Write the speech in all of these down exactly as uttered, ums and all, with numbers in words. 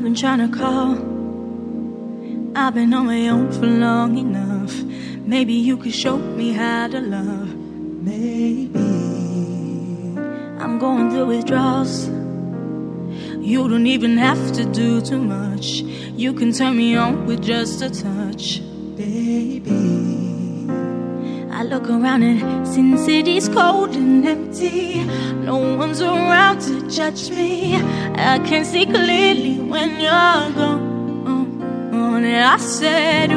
been trying to call. I've been on my own for long enough. Maybe you could show me how to love. Maybe I'm going through withdrawals. You don't even have to do too much. You can turn me on with just a touch, baby. I look around and since city's cold and empty, no one's around to judge me. I can see clearly when you're gone. And I said,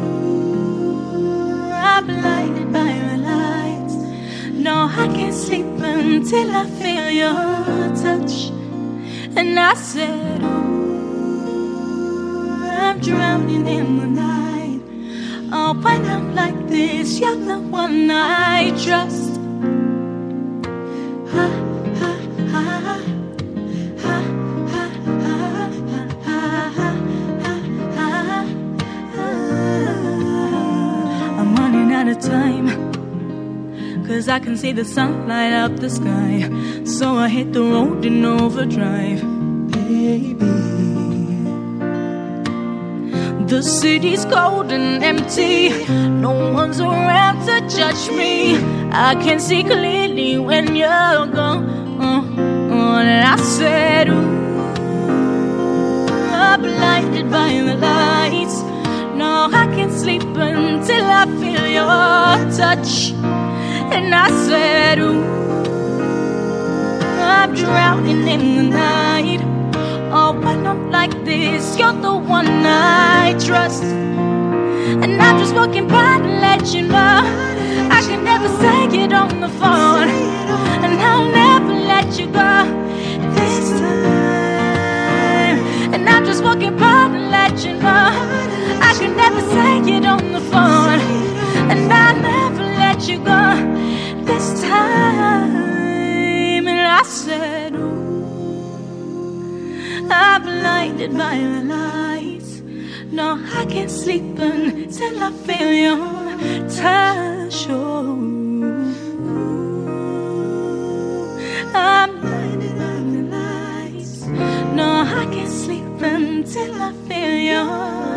ooh, I'm blinded by the lights. No, I can't sleep until I feel your touch. And I said, ooh, I'm drowning in the night. Oh, when I'm like this, you're the one I trust. Ha, ha, ha, ha, ha, ha, ha, ha, ha, ha. I'm running out of time, 'cause I can see the sun light up the sky. So I hit the road in overdrive, baby. The city's cold and empty, no one's around to judge me. I can see clearly when you're gone. And I said, ooh, I'm blinded by the lights. No, I can't sleep until I feel your touch. And I said, ooh, I'm drowning in the night. Oh, when I'm like this, you're the one I trust. And I'm just walking by to let you know I can never say it on the phone. And I'll never let you go this time. And I'm just walking by to let you know I can never say it on the phone. And I'll never let you go this time. And I said, ooh, I'm blinded by the lights. No, I can't sleep until I feel your touch. Oh, I'm blinded by the lights. No, I can't sleep until I feel your